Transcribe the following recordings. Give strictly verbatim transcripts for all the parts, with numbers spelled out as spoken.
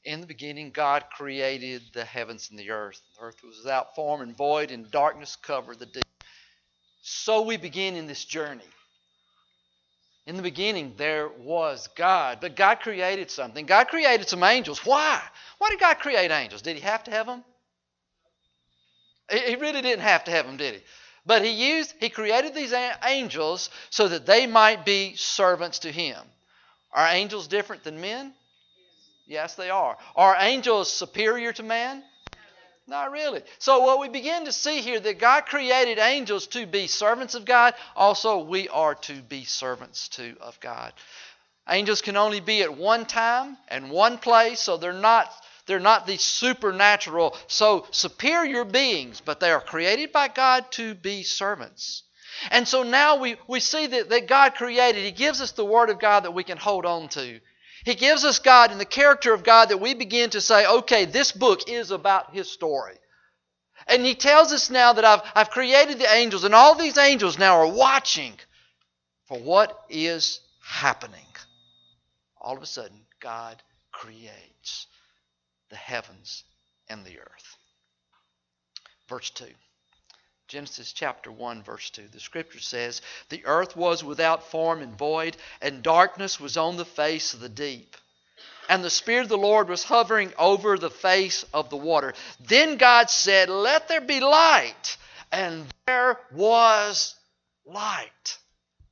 In the beginning, God created the heavens and the earth. The earth was without form and void, and darkness covered the deep. So we begin in this journey. In the beginning, there was God. But God created something. God created some angels. Why? Why did God create angels? Did He have to have them? He really didn't have to have them, did He? But He used, He created these angels so that they might be servants to Him. Are angels different than men? Yes, they are. Are angels superior to man? Not really. So what we begin to see here, that God created angels to be servants of God. Also, we are to be servants too of God. Angels can only be at one time and one place, so they're not, they're not these supernatural, so superior beings, but they are created by God to be servants. And so now we, we see that, that God created, He gives us the Word of God that we can hold on to. He gives us God and the character of God that we begin to say, okay, this book is about His story. And He tells us now that I've, I've created the angels, and all these angels now are watching for what is happening. All of a sudden, God creates the heavens and the earth. Verse two. Genesis chapter one, verse two. The Scripture says, the earth was without form and void, and darkness was on the face of the deep. And the Spirit of the Lord was hovering over the face of the water. Then God said, let there be light. And there was light.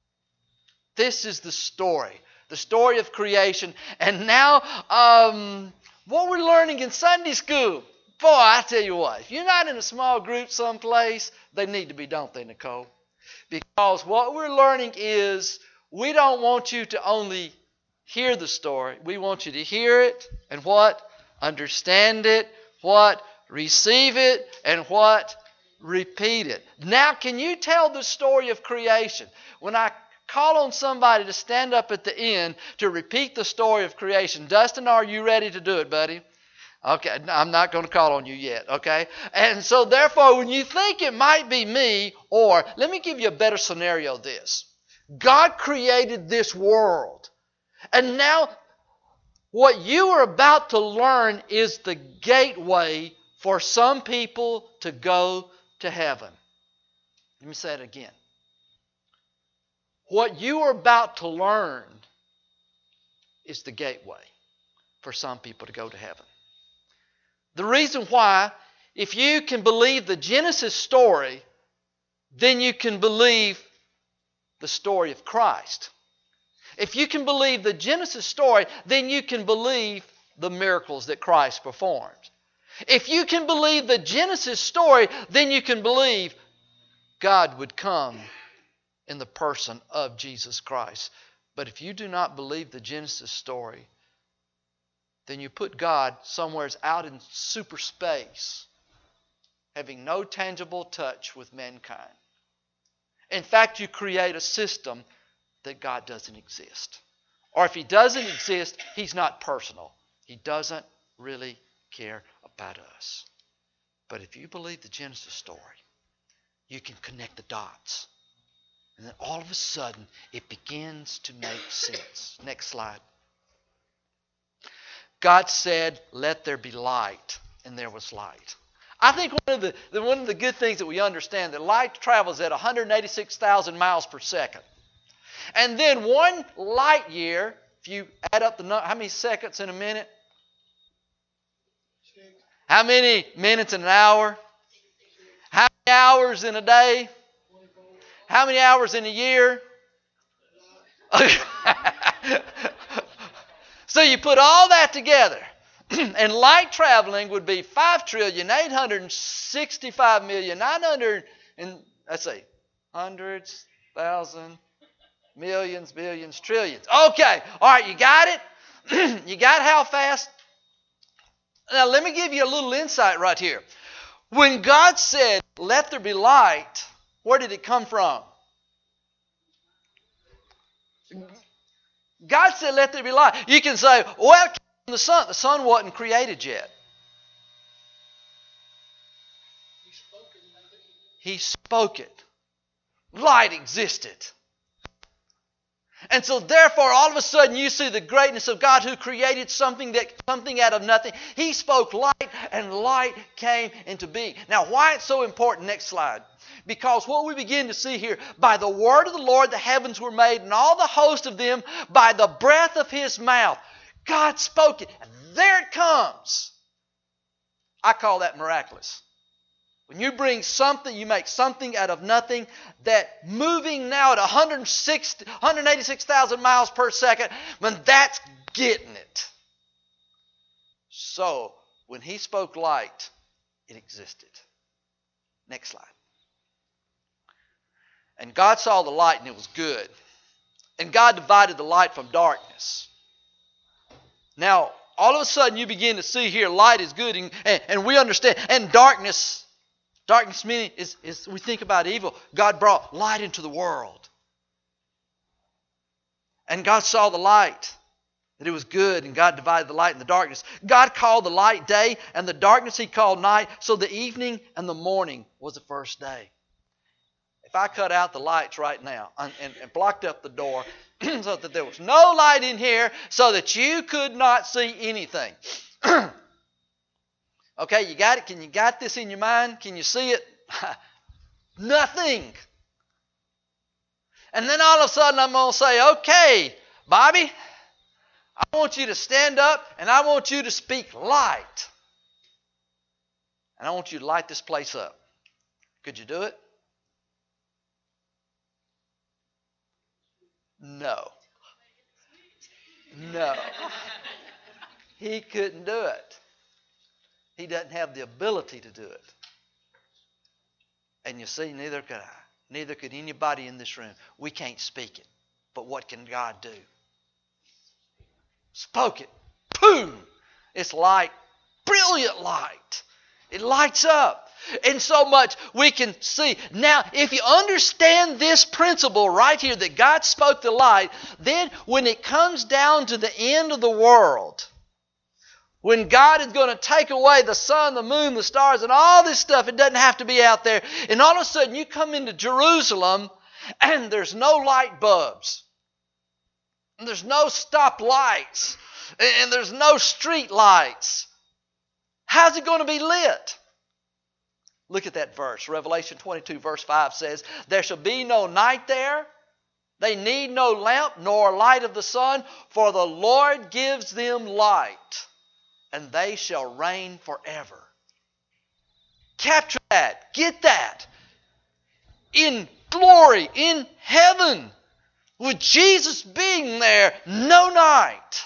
This is the story. The story of creation. And now, um, what we're learning in Sunday school. Boy, I tell you what, if you're not in a small group someplace, they need to be, don't they, Nicole? Because what we're learning is we don't want you to only hear the story. We want you to hear it and what? Understand it, what? Receive it, and what? Repeat it. Now, can you tell the story of creation? When I call on somebody to stand up at the end to repeat the story of creation, Dustin, are you ready to do it, buddy? Okay, I'm not going to call on you yet, okay? And so therefore, when you think it might be me, or let me give you a better scenario of this. God created this world. And now what you are about to learn is the gateway for some people to go to heaven. Let me say it again. What you are about to learn is the gateway for some people to go to heaven. The reason why, if you can believe the Genesis story, then you can believe the story of Christ. If you can believe the Genesis story, then you can believe the miracles that Christ performed. If you can believe the Genesis story, then you can believe God would come in the person of Jesus Christ. But if you do not believe the Genesis story, then you put God somewhere out in super space, having no tangible touch with mankind. In fact, you create a system that God doesn't exist. Or if He doesn't exist, He's not personal. He doesn't really care about us. But if you believe the Genesis story, you can connect the dots. And then all of a sudden, it begins to make sense. Next slide. God said, let there be light, and there was light. I think one of the, the one of the good things that we understand, that light travels at one hundred eighty-six thousand miles per second. And then one light year, if you add up the number, how many seconds in a minute? How many minutes in an hour? How many hours in a day? How many hours in a year? So you put all that together, and light traveling would be five trillion eight hundred sixty-five million nine hundred and let's see, hundreds, thousand, millions, billions, trillions. Okay, all right, you got it? You got how fast? Now let me give you a little insight right here. When God said, "Let there be light," where did it come from? God said, let there be light. You can say, well, it came from the sun. The sun wasn't created yet. He spoke it. Light existed. And so therefore, all of a sudden, you see the greatness of God who created something that something out of nothing. He spoke light, and light came into being. Now, why it's so important? Next slide. Because what we begin to see here, by the word of the Lord, the heavens were made, and all the host of them by the breath of His mouth. God spoke it, and there it comes. I call that miraculous. When you bring something, you make something out of nothing, that moving now at one hundred sixty, one hundred eighty-six thousand miles per second, when that's getting it. So, when He spoke light, it existed. Next slide. And God saw the light, and it was good. And God divided the light from darkness. Now, all of a sudden, you begin to see here, light is good, and, and, and we understand, and darkness. Darkness meaning is, is we think about evil. God brought light into the world. And God saw the light, that it was good, and God divided the light and the darkness. God called the light day, and the darkness He called night. So the evening and the morning was the first day. If I cut out the lights right now and, and, and blocked up the door so that there was no light in here so that you could not see anything. Okay, you got it? Can you got this in your mind? Can you see it? Nothing. And then all of a sudden I'm going to say, okay, Bobby, I want you to stand up and I want you to speak light. And I want you to light this place up. Could you do it? No. No. He couldn't do it. He doesn't have the ability to do it. And you see, neither could I. Neither could anybody in this room. We can't speak it. But what can God do? Spoke it. Boom! It's light. Brilliant light. It lights up. And so much we can see. Now, if you understand this principle right here, that God spoke the light, then when it comes down to the end of the world, when God is going to take away the sun, the moon, the stars, and all this stuff, it doesn't have to be out there. And all of a sudden you come into Jerusalem and there's no light bulbs. And there's no stop lights. And there's no street lights. How's it going to be lit? Look at that verse. Revelation twenty-two verse five says, there shall be no night there. They need no lamp nor light of the sun, for the Lord gives them light, and they shall reign forever. Capture that. Get that. In glory, in heaven, with Jesus being there, no night.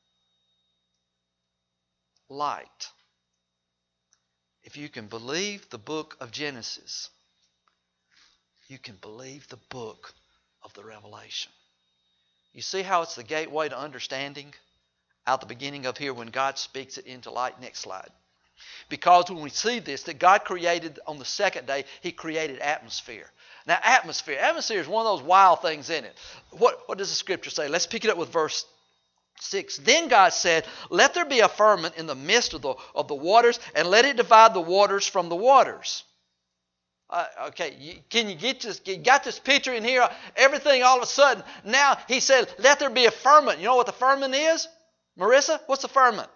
Light. If you can believe the book of Genesis, you can believe the book of the Revelation. You see how it's the gateway to understanding? Out the beginning of here when God speaks it into light. Next slide. Because when we see this, that God created on the second day, He created atmosphere. Now atmosphere, atmosphere is one of those wild things in it. What, what does the Scripture say? Let's pick it up with verse six. Then God said, let there be a firmament in the midst of the, of the waters, and let it divide the waters from the waters. Uh, okay, you, can you get this? You got this picture in here? Everything all of a sudden. Now He said, let there be a firmament. You know what the firmament is? Marissa, what's the firmament?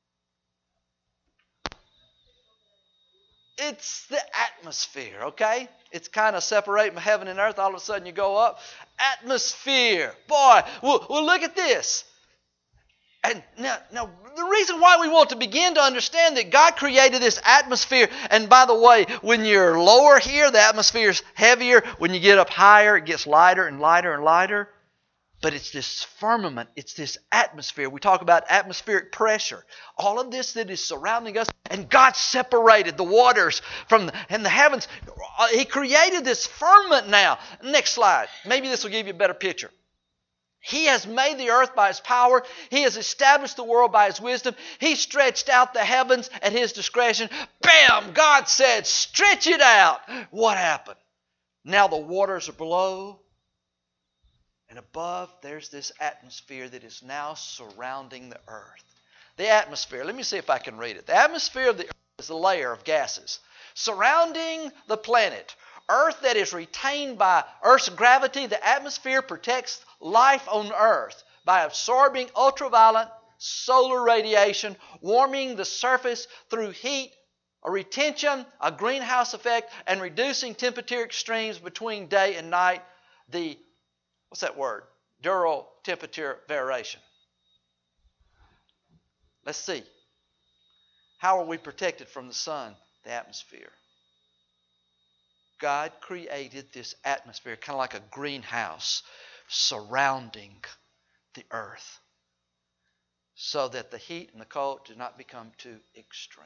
It's the atmosphere, okay? It's kind of separating heaven and earth. All of a sudden you go up. Atmosphere. Boy, well, well look at this. And now, now, the reason why we want to begin to understand that God created this atmosphere, and by the way, when you're lower here, the atmosphere is heavier. When you get up higher, it gets lighter and lighter and lighter. But it's this firmament, it's this atmosphere. We talk about atmospheric pressure. All of this that is surrounding us, and God separated the waters from the, and the heavens. He created this firmament now. Next slide. Maybe this will give you a better picture. He has made the earth by His power. He has established the world by His wisdom. He stretched out the heavens at His discretion. Bam! God said, stretch it out. What happened? Now the waters are below. And above, there's this atmosphere that is now surrounding the earth. The atmosphere, let me see if I can read it. The atmosphere of the earth is a layer of gases surrounding the planet. Earth that is retained by Earth's gravity, the atmosphere protects life on earth by absorbing ultraviolet solar radiation, warming the surface through heat, a retention, a greenhouse effect, and reducing temperature extremes between day and night. The, what's that word? Diurnal temperature variation. Let's see. How are we protected from the sun? The atmosphere. God created this atmosphere, kind of like a greenhouse, surrounding the earth, so that the heat and the cold do not become too extreme.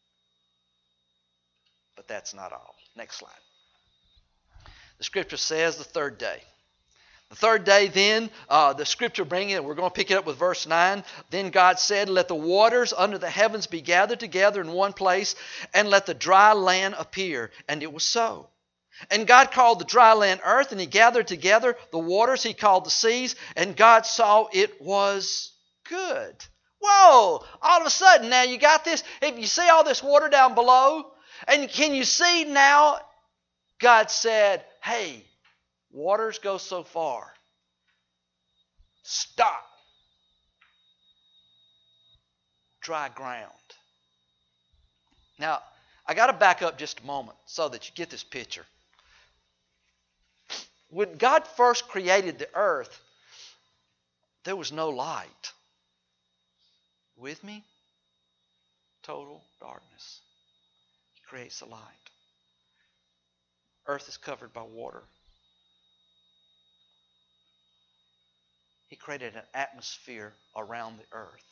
But that's not all. Next slide. The scripture says the third day. The third day then, uh, the scripture bringing it, we're going to pick it up with verse nine. Then God said, let the waters under the heavens be gathered together in one place, and let the dry land appear. And it was so. And God called the dry land earth, and He gathered together the waters He called the seas, and God saw it was good. Whoa! All of a sudden, now you got this. If you see all this water down below, and can you see now, God said, hey, waters go so far. Stop. Dry ground. Now, I got to back up just a moment so that you get this picture. When God first created the earth, there was no light. With me? Total darkness. He creates the light. Earth is covered by water. He created an atmosphere around the earth.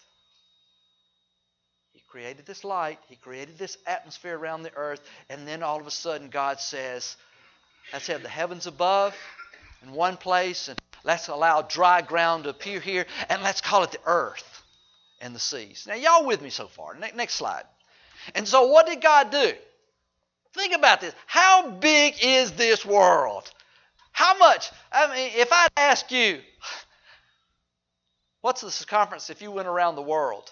He created this light. He created this atmosphere around the earth. And then all of a sudden God says, let's have the heavens above in one place, and let's allow dry ground to appear here, and let's call it the earth and the seas. Now, y'all with me so far? Ne- next slide. And so what did God do? Think about this. How big is this world? How much? I mean, if I ask you, what's the circumference if you went around the world?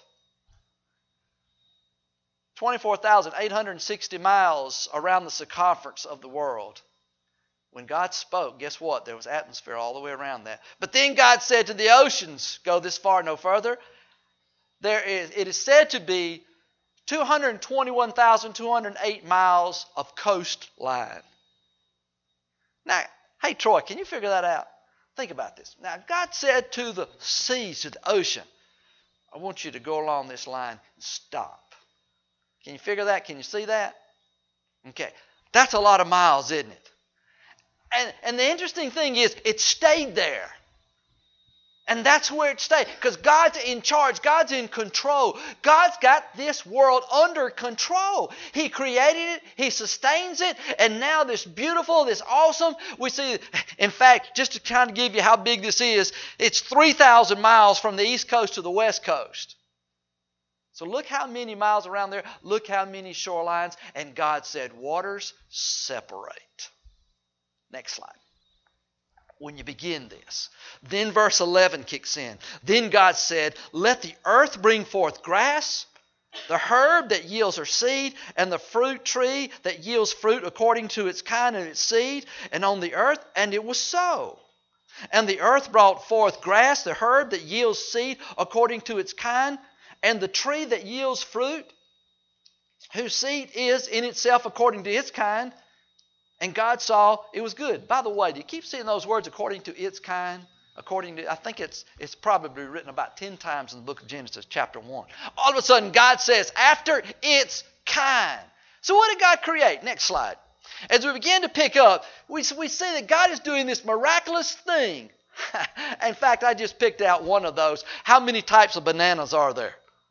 twenty-four thousand eight hundred sixty miles around the circumference of the world. When God spoke, guess what? There was atmosphere all the way around that. But then God said to the oceans, go this far, no further. There is, it is said to be two hundred twenty-one thousand two hundred eight miles of coastline. Now, hey Troy, can you figure that out? Think about this. Now, God said to the seas, to the ocean, I want you to go along this line and stop. Can you figure that? Can you see that? Okay. That's a lot of miles, isn't it? And, and the interesting thing is, it stayed there. And that's where it stayed. Because God's in charge. God's in control. God's got this world under control. He created it. He sustains it. And now this beautiful, this awesome, we see, in fact, just to kind of give you how big this is, it's three thousand miles from the east coast to the west coast. So look how many miles around there. Look how many shorelines. And God said, waters separate. Next slide. When you begin this, then verse eleven kicks in. Then God said, let the earth bring forth grass, the herb that yields her seed, and the fruit tree that yields fruit according to its kind and its seed, and on the earth, and it was so. And the earth brought forth grass, the herb that yields seed according to its kind, and the tree that yields fruit, whose seed is in itself according to its kind. And God saw it was good. By the way, do you keep seeing those words, according to its kind? According to, I think it's it's probably written about ten times in the book of Genesis, chapter one. All of a sudden, God says, after its kind. So what did God create? Next slide. As we begin to pick up, we, we see that God is doing this miraculous thing. In fact, I just picked out one of those. How many types of bananas are there?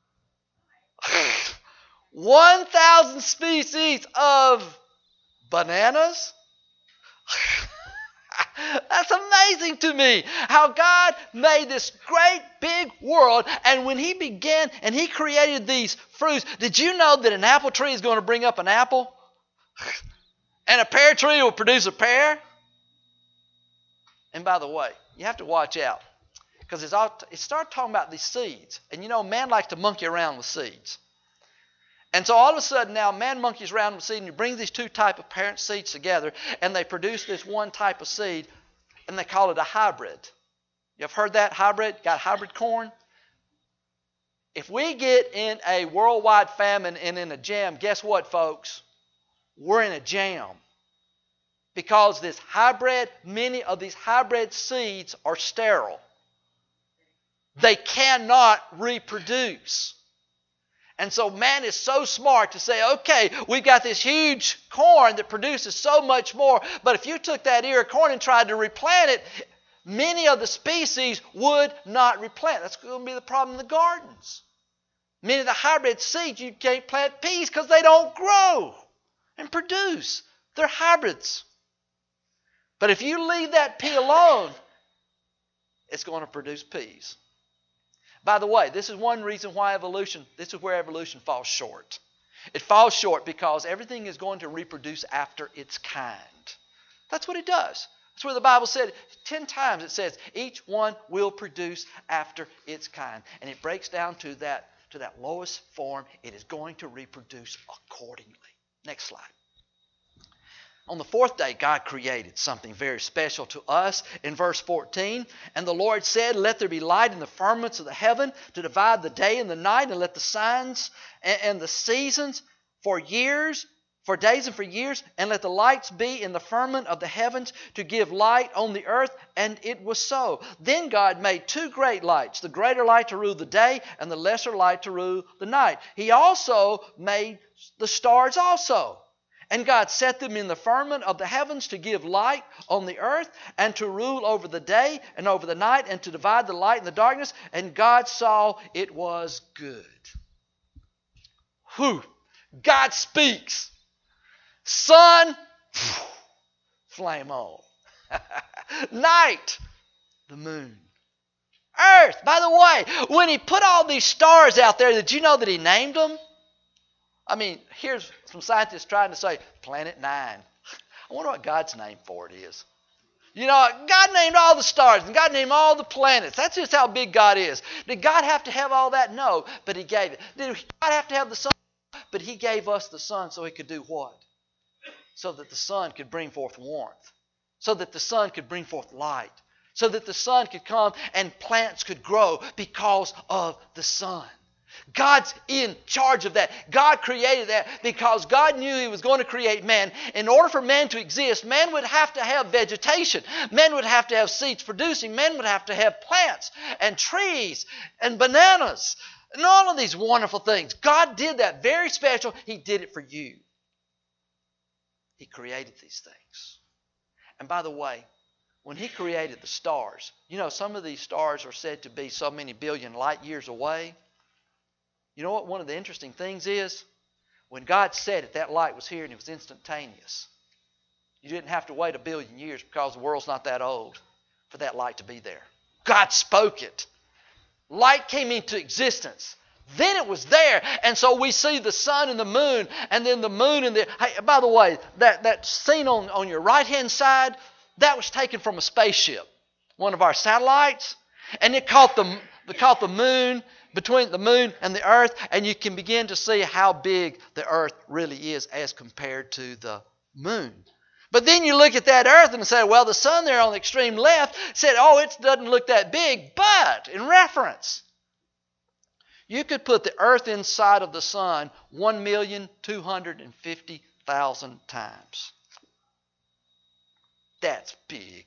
one thousand species of bananas? That's amazing to me how God made this great big world, and when He began and He created these fruits, did you know that an apple tree is going to bring up an apple? And a pear tree will produce a pear? And by the way, you have to watch out, because it's all, it started talking about these seeds, and you know man likes to monkey around with seeds. And so all of a sudden now man monkeys around with seed, and you bring these two type of parent seeds together, and they produce this one type of seed, and they call it a hybrid. You've heard that? Hybrid? Got hybrid corn? If we get in a worldwide famine and in a jam, guess what, folks? We're in a jam. Because this hybrid, many of these hybrid seeds are sterile. They cannot reproduce. And so man is so smart to say, okay, we've got this huge corn that produces so much more, but if you took that ear of corn and tried to replant it, many of the species would not replant. That's going to be the problem in the gardens. Many of the hybrid seeds, you can't plant peas because they don't grow and produce. They're hybrids. But if you leave that pea alone, it's going to produce peas. By the way, this is one reason why evolution, this is where evolution falls short. It falls short because everything is going to reproduce after its kind. That's what it does. That's where the Bible said ten times it says each one will produce after its kind. And it breaks down to that, to that lowest form. It is going to reproduce accordingly. Next slide. On the fourth day, God created something very special to us in verse fourteen. And the Lord said, let there be light in the firmaments of the heaven to divide the day and the night, and let the signs and the seasons for years, for days and for years, and let the lights be in the firmament of the heavens to give light on the earth. And it was so. Then God made two great lights, the greater light to rule the day and the lesser light to rule the night. He also made the stars also. And God set them in the firmament of the heavens to give light on the earth and to rule over the day and over the night and to divide the light and the darkness. And God saw it was good. Whew. God speaks. Sun, flame on. Night, the moon. Earth, by the way, when He put all these stars out there, did you know that He named them? I mean, here's some scientists trying to say, Planet Nine. I wonder what God's name for it is. You know, God named all the stars and God named all the planets. That's just how big God is. Did God have to have all that? No, but He gave it. Did God have to have the sun? But He gave us the sun so He could do what? So that the sun could bring forth warmth. So that the sun could bring forth light. So that the sun could come and plants could grow because of the sun. God's in charge of that. God created that because God knew He was going to create man. In order for man to exist, man would have to have vegetation. Man would have to have seeds producing. Man would have to have plants and trees and bananas and all of these wonderful things. God did that very special. He did it for you. He created these things. And by the way, when He created the stars, you know, some of these stars are said to be so many billion light years away. You know what one of the interesting things is? When God said it, that light was here and it was instantaneous. You didn't have to wait a billion years because the world's not that old for that light to be there. God spoke it. Light came into existence. Then it was there. And so we see the sun and the moon, and then the moon and the... Hey, by the way, that, that scene on, on your right-hand side, that was taken from a spaceship, one of our satellites, and it caught the, it caught the moon, between the moon and the earth, and you can begin to see how big the earth really is as compared to the moon. But then you look at that earth and say, well, the sun there on the extreme left said, oh, it doesn't look that big. But in reference, you could put the earth inside of the sun one million two hundred fifty thousand times. That's big.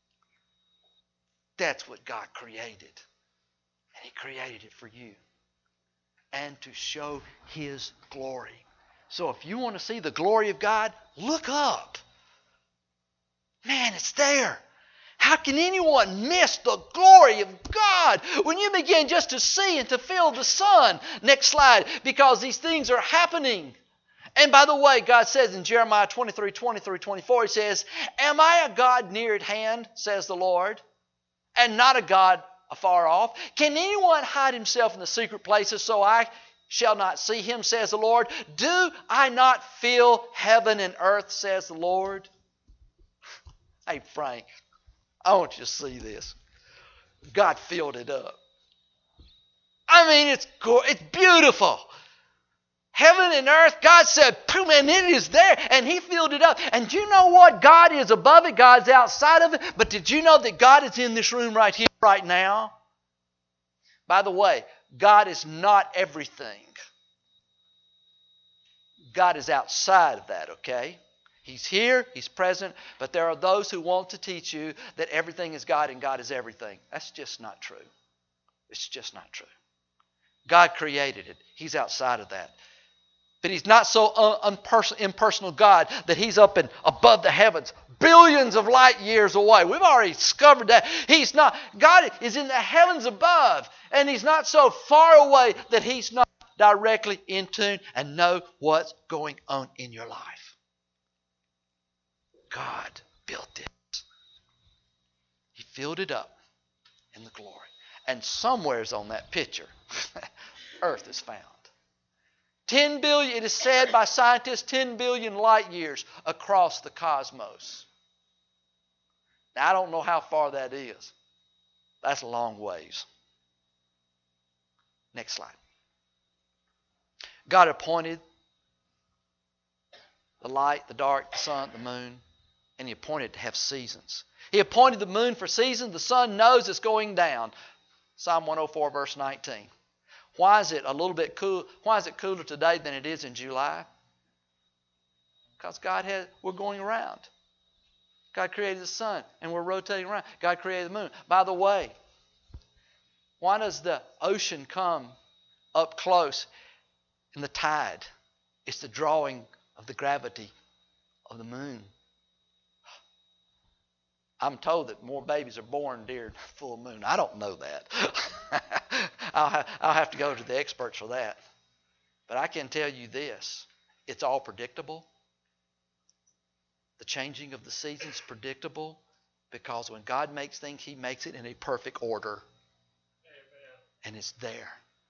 That's what God created. And He created it for you. And to show His glory. So if you want to see the glory of God, look up. Man, it's there. How can anyone miss the glory of God when you begin just to see and to feel the sun? Next slide. Because these things are happening. And by the way, God says in Jeremiah twenty-three, twenty through twenty-four, He says, am I a God near at hand, says the Lord, and not a God afar off? Can anyone hide himself in the secret places so I shall not see him, says the Lord? Do I not fill heaven and earth, says the Lord? Hey, Frank, I want you to see this. God filled it up. I mean, it's it's beautiful. heaven and earth, God said, boom, and it is there. And He filled it up. And you know what? God is above it. God's outside of it. But did you know that God is in this room right here, right now? By the way, God is not everything. God is outside of that, okay? He's here, He's present, but there are those who want to teach you that everything is God and God is everything. That's just not true. It's just not true. God created it. He's outside of that. But He's not so unperson- impersonal God that He's up and above the heavens, billions of light years away. We've already discovered that. He's not. God is in the heavens above, and He's not so far away that He's not directly in tune and know what's going on in your life. God built this. He filled it up in the glory. And somewheres on that picture, earth is found. ten billion, it is said by scientists, ten billion light years across the cosmos. Now, I don't know how far that is. That's a long ways. Next slide. God appointed the light, the dark, the sun, the moon, and He appointed to have seasons. He appointed the moon for seasons. The sun knows it's going down. Psalm one oh four, verse nineteen. Why is it a little bit cool? Why is it cooler today than it is in July? Because God has, we're going around. God created the sun, and we're rotating around. God created the moon. By the way, why does the ocean come up close in the tide? It's the drawing of the gravity of the moon. I'm told that more babies are born during full moon. I don't know that. I'll, have, I'll have to go to the experts for that. But I can tell you this. It's all predictable. The changing of the seasons is predictable because when God makes things, He makes it in a perfect order. Amen. And it's there.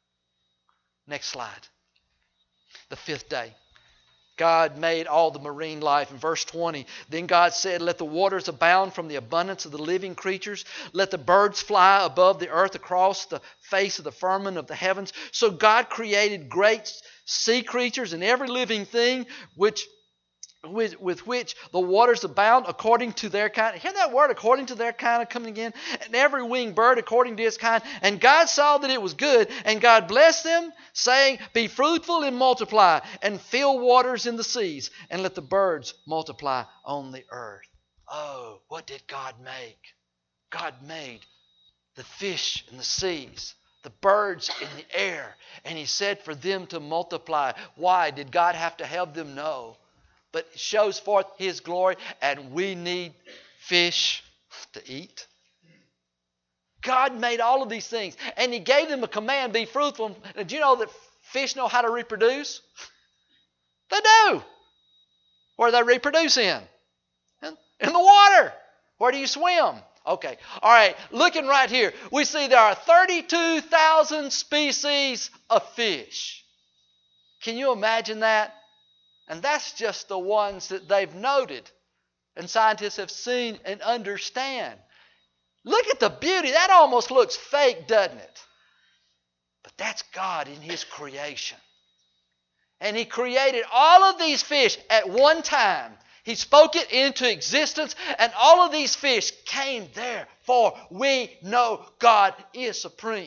Next slide. The fifth day. God made all the marine life. In verse twenty, then God said, let the waters abound from the abundance of the living creatures. Let the birds fly above the earth across the face of the firmament of the heavens. So God created great sea creatures and every living thing which with, with which the waters abound according to their kind. Hear that word, according to their kind, coming again. And every winged bird according to its kind. And God saw that it was good. And God blessed them, saying, be fruitful and multiply, and fill waters in the seas, and let the birds multiply on the earth. Oh, what did God make? God made the fish in the seas, the birds in the air. And He said for them to multiply. Why? Did God have to have them? No. But it shows forth His glory, and we need fish to eat. God made all of these things, and He gave them a command, be fruitful. Did you know that fish know how to reproduce? They do. Where do they reproduce in? In the water. Where do you swim? Okay. All right. Looking right here, we see there are thirty-two thousand species of fish. Can you imagine that? And that's just the ones that they've noted and scientists have seen and understand. Look at the beauty. That almost looks fake, doesn't it? But that's God in His creation. And He created all of these fish at one time. He spoke it into existence, and all of these fish came there, for we know God is supreme.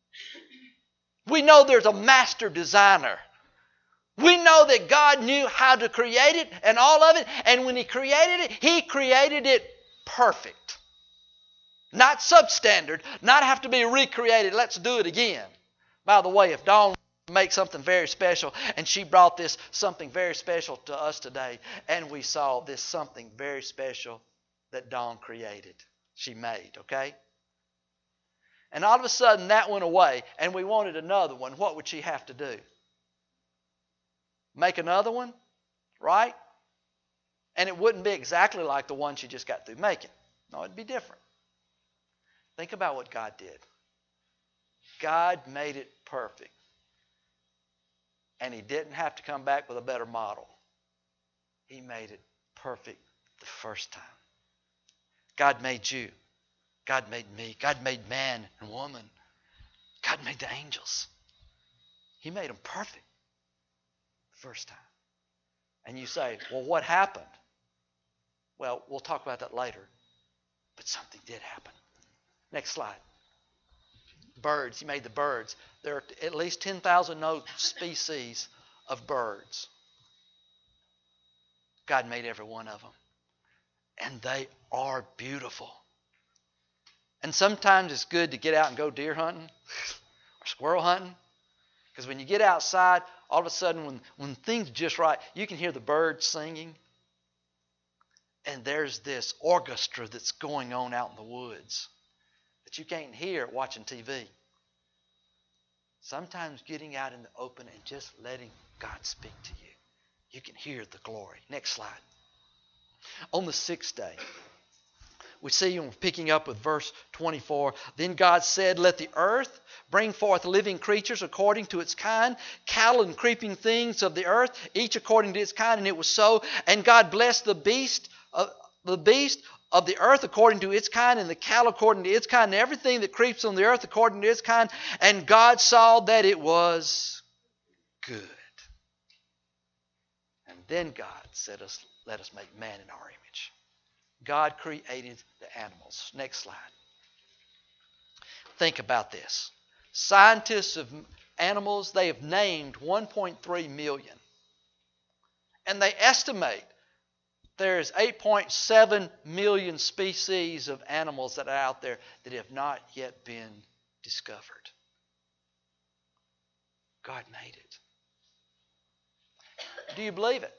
We know there's a master designer. We know that God knew how to create it and all of it. And when He created it, He created it perfect. Not substandard. Not have to be recreated. Let's do it again. By the way, if Dawn makes something very special, and she brought this something very special to us today, and we saw this something very special that Dawn created. She made, okay? And all of a sudden that went away, and we wanted another one. What would she have to do? Make another one, right? And it wouldn't be exactly like the one she just got through making. No, it'd be different. Think about what God did. God made it perfect. And He didn't have to come back with a better model. He made it perfect the first time. God made you. God made me. God made man and woman. God made the angels. He made them perfect. first time. And you say, well, what happened? Well, we'll talk about that later. But something did happen. Next slide. Birds. He made the birds. There are at least ten thousand known species of birds. God made every one of them. And they are beautiful. And sometimes it's good to get out and go deer hunting or squirrel hunting. Because when you get outside, all of a sudden when, when things are just right, you can hear the birds singing. And there's this orchestra that's going on out in the woods that you can't hear watching T V. Sometimes getting out in the open and just letting God speak to you, you can hear the glory. Next slide. On the sixth day, we see, and we're picking up with verse twenty-four, then God said, let the earth bring forth living creatures according to its kind, cattle and creeping things of the earth, each according to its kind. And it was so. And God blessed the beast of the beast of the earth according to its kind, and the cattle according to its kind, and everything that creeps on the earth according to its kind. And God saw that it was good. And then God said, us, let us make man in our image. God created the animals. Next slide. Think about this. Scientists of animals, they have named one point three million. And they estimate there's eight point seven million species of animals that are out there that have not yet been discovered. God made it. Do you believe it?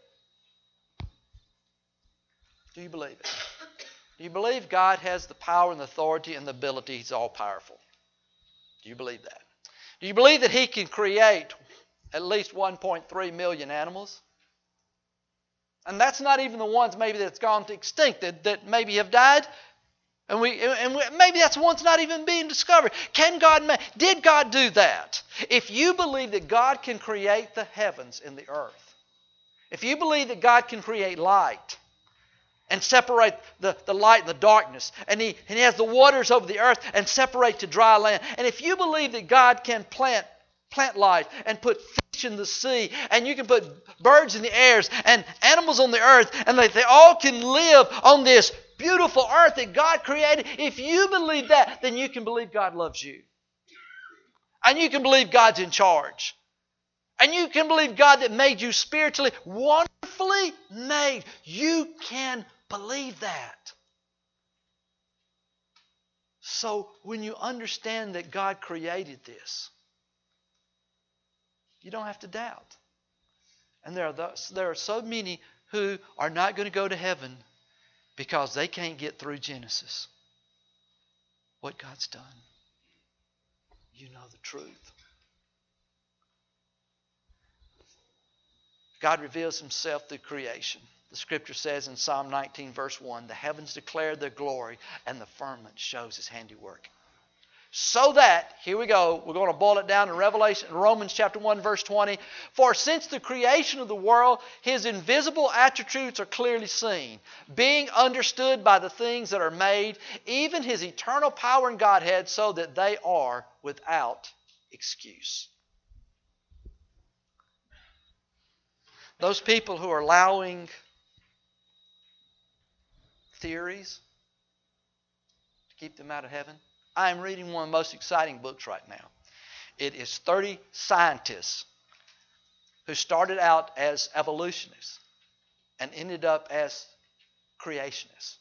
Do you believe it? Do you believe God has the power and the authority and the ability? He's all powerful. Do you believe that? Do you believe that He can create at least one point three million animals? And that's not even the ones maybe that's gone extinct, that, that maybe have died. And we and we, maybe that's the ones not even being discovered. Can God make, did God do that? If you believe that God can create the heavens and the earth, if you believe that God can create light and separate the, the light and the darkness, and he, and he has the waters over the earth and separate to dry land, and if you believe that God can plant plant life and put fish in the sea, and you can put birds in the airs and animals on the earth, and they, they all can live on this beautiful earth that God created, if you believe that, then you can believe God loves you. And you can believe God's in charge. And you can believe God that made you spiritually wonderfully made. You can believe that. So when you understand that God created this, you don't have to doubt. And there are, those, there are so many who are not going to go to heaven because they can't get through Genesis. What God's done. You know the truth. God reveals Himself through creation. The Scripture says in Psalm nineteen verse one, the heavens declare their glory and the firmament shows His handiwork. So that, here we go, we're going to boil it down in Revelation, Romans chapter one verse twenty. For since the creation of the world, His invisible attributes are clearly seen, being understood by the things that are made, even His eternal power and Godhead, so that they are without excuse. Those people who are allowing theories to keep them out of heaven, I am reading one of the most exciting books right now. It is thirty scientists who started out as evolutionists and ended up as creationists.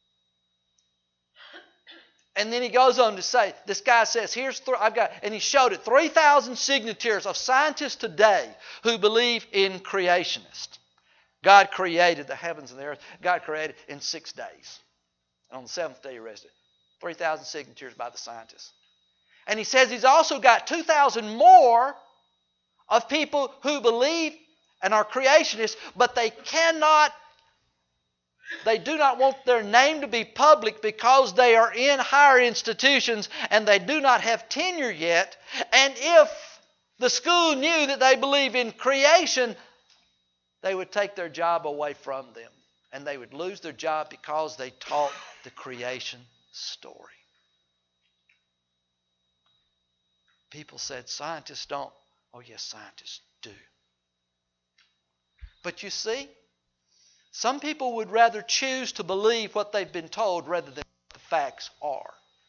And then he goes on to say, this guy says, here's, th- I've got, and he showed it, three thousand signatures of scientists today who believe in creationists. God created the heavens and the earth. God created in six days. And on the seventh day He rested. three thousand signatures by the scientists. And he says he's also got two thousand more of people who believe and are creationists, but they cannot, they do not want their name to be public because they are in higher institutions and they do not have tenure yet. And if the school knew that they believe in creation, they would take their job away from them. And they would lose their job because they taught the creation story. People said scientists don't. Oh yes, scientists do. But you see, some people would rather choose to believe what they've been told rather than what the facts are.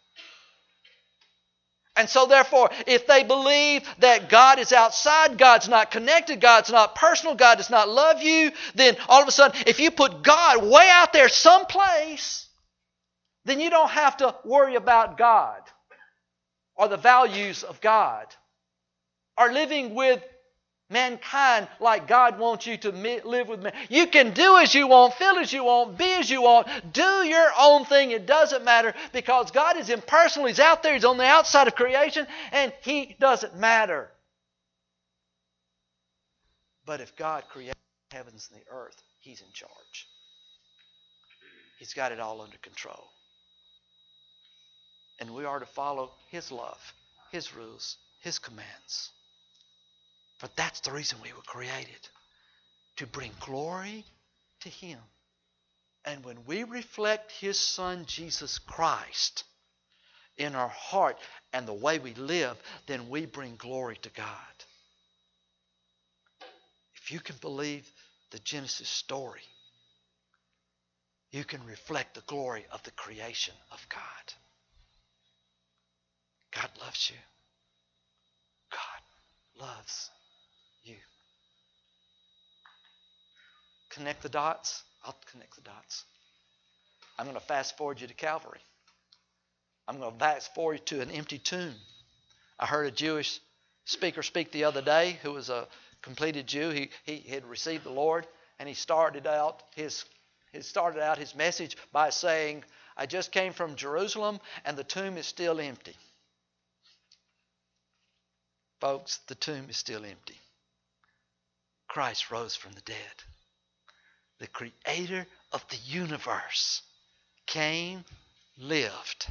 And so therefore, if they believe that God is outside, God's not connected, God's not personal, God does not love you, then all of a sudden, if you put God way out there someplace, then you don't have to worry about God or the values of God or living with mankind like God wants you to live with man. You can do as you want, feel as you want, be as you want, do your own thing. It doesn't matter because God is impersonal. He's out there. He's on the outside of creation and He doesn't matter. But if God created the heavens and the earth, He's in charge. He's got it all under control. And we are to follow His love, His rules, His commands. For that's the reason we were created, to bring glory to Him. And when we reflect His Son, Jesus Christ, in our heart and the way we live, then we bring glory to God. If you can believe the Genesis story, you can reflect the glory of the creation of God. God loves you. God loves you. Connect the dots. I'll connect the dots. I'm going to fast forward you to Calvary. I'm going to fast forward you to an empty tomb. I heard a Jewish speaker speak the other day who was a completed Jew. He, he had received the Lord, and he started out his he started out his message by saying, I just came from Jerusalem and the tomb is still empty. Folks, the tomb is still empty. Christ rose from the dead. The creator of the universe came, lived,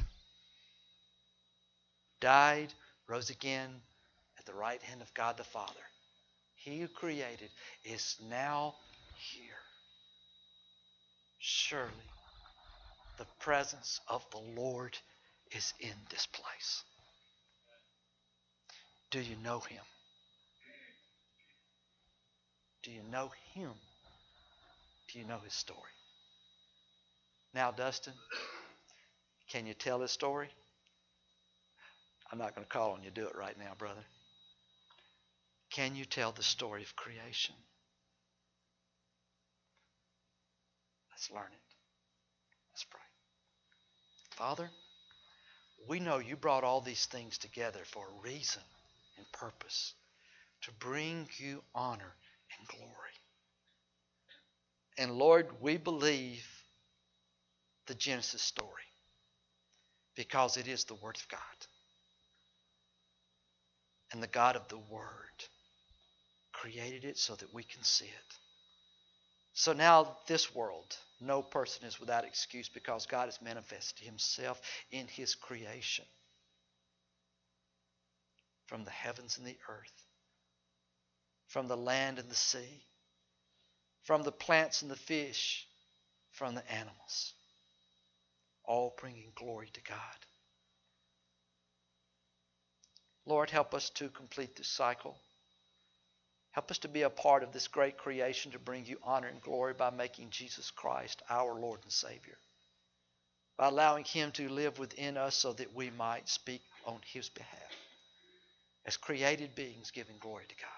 died, rose again at the right hand of God the Father. He who created is now here. Surely the presence of the Lord is in this place. Do you know Him? Do you know Him? Do you know His story? Now, Dustin, can you tell His story? I'm not going to call on you to do it right now, brother. Can you tell the story of creation? Let's learn it. Let's pray. Father, we know You brought all these things together for a reason and purpose, to bring You honor and glory. And Lord, we believe the Genesis story because it is the Word of God. And the God of the Word created it so that we can see it. So now this world, no person is without excuse because God has manifested Himself in His creation. From the heavens and the earth, from the land and the sea, from the plants and the fish, from the animals, all bringing glory to God. Lord, help us to complete this cycle. Help us to be a part of this great creation to bring You honor and glory by making Jesus Christ our Lord and Savior, by allowing Him to live within us so that we might speak on His behalf as created beings giving glory to God.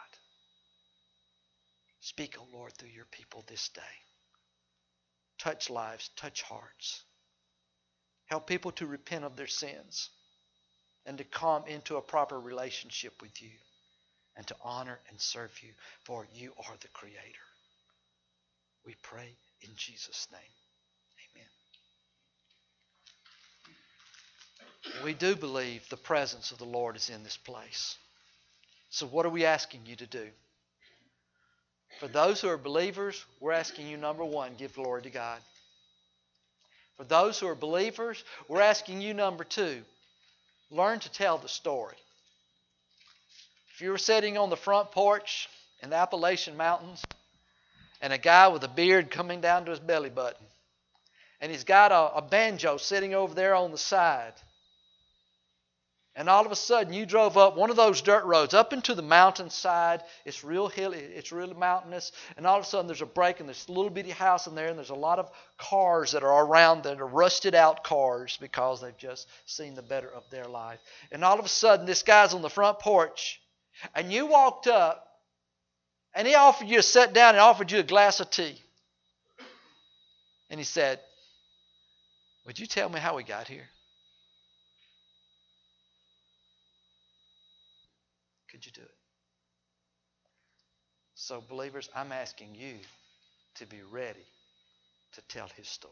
Speak, O Lord, through Your people this day. Touch lives, touch hearts. Help people to repent of their sins and to come into a proper relationship with You and to honor and serve You, for You are the Creator. We pray in Jesus' name. Amen. We do believe the presence of the Lord is in this place. So what are we asking you to do? For those who are believers, we're asking you, number one, give glory to God. For those who are believers, we're asking you, number two, learn to tell the story. If you were sitting on the front porch in the Appalachian Mountains and a guy with a beard coming down to his belly button, and he's got a, a banjo sitting over there on the side, And all of a sudden you drove up one of those dirt roads up into the mountainside. It's real hilly, it's really mountainous. And all of a sudden there's a break and there's a little bitty house in there and there's a lot of cars that are around that are rusted out cars because they've just seen the better of their life. And all of a sudden this guy's on the front porch and you walked up and he offered you to sit down and offered you a glass of tea. And he said, "Would you tell me how we got here?" Could you do it? So, believers, I'm asking you to be ready to tell his story.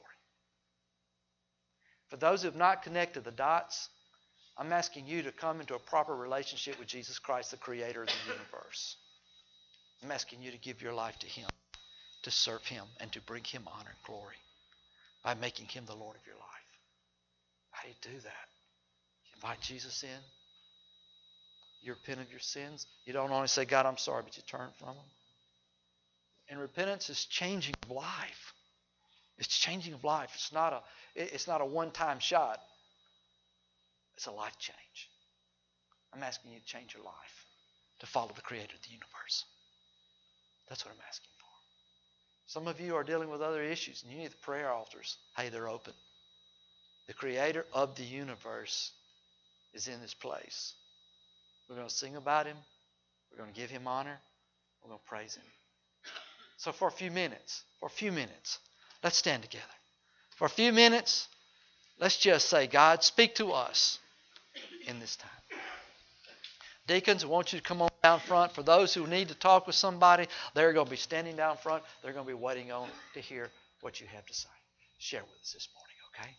For those who have not connected the dots, I'm asking you to come into a proper relationship with Jesus Christ, the creator of the universe. I'm asking you to give your life to him, to serve him, and to bring him honor and glory by making him the Lord of your life. How do you do that? You invite Jesus in. You repent of your sins. You don't only say, "God, I'm sorry," but you turn from them. And repentance is changing of life. It's changing of life. It's not a, it's not a one-time shot. It's a life change. I'm asking you to change your life to follow the creator of the universe. That's what I'm asking for. Some of you are dealing with other issues and you need the prayer altars. Hey, they're open. The creator of the universe is in this place. We're going to sing about him. We're going to give him honor. We're going to praise him. So for a few minutes, for a few minutes, let's stand together. For a few minutes, let's just say, "God, speak to us in this time." Deacons, I want you to come on down front. For those who need to talk with somebody, they're going to be standing down front. They're going to be waiting on to hear what you have to say. Share with us this morning, okay?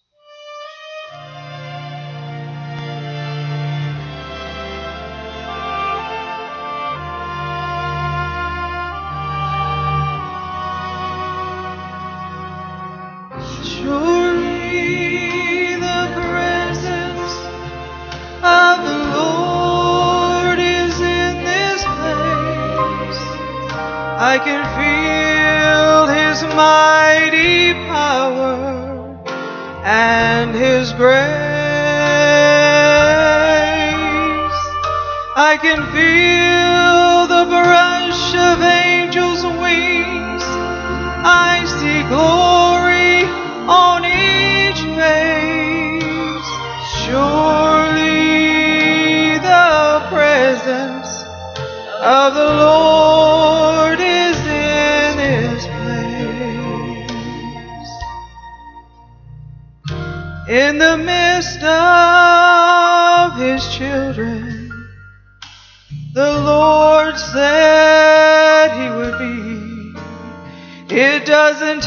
Surely the presence of the Lord is in this place. I can feel his mighty power and his grace. I can feel the brush of angels' wings. I see glory on each face. Surely the presence of the Lord is in his place. In the midst of his children, the Lord said he would be. It doesn't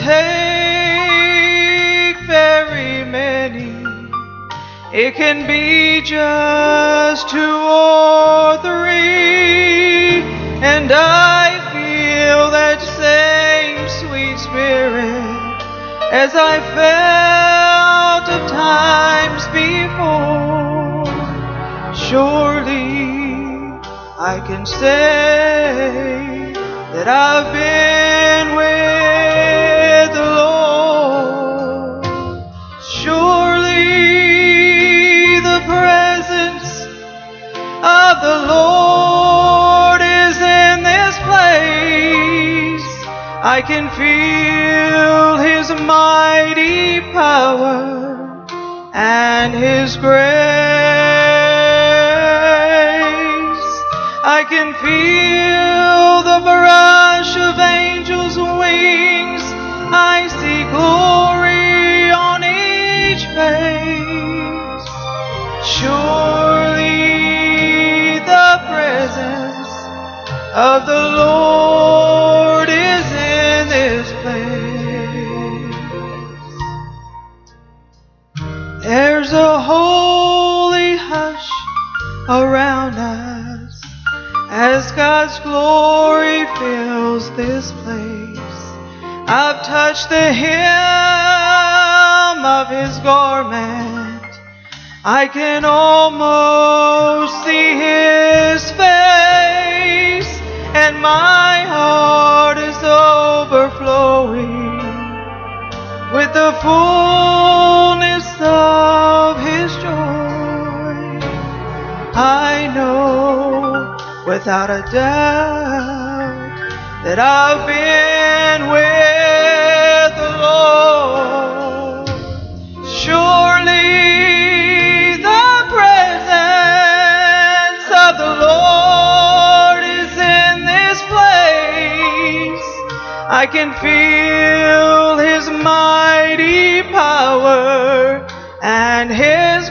take very many. It can be just two or three. And I feel that same sweet spirit as I felt of times before. Surely I can say that I've been with the Lord. Surely the presence of the Lord is in this place. I can feel his mighty power and his grace. I can feel the brush of angels' wings. I see glory on each face. Surely the presence of the Lord is in this place. There's a holy hush around us as God's glory fills this place. I've touched the hem of his garment. I can almost see his face, and my heart is overflowing with the fullness of his joy. without a doubt that I've been with the Lord. Surely the presence of the Lord is in this place. I can feel His mighty power and His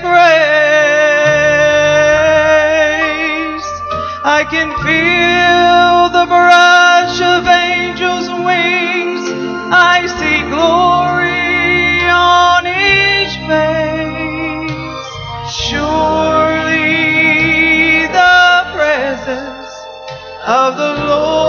grace. I can feel the brush of angels' wings. I see glory on each face. Surely the presence of the Lord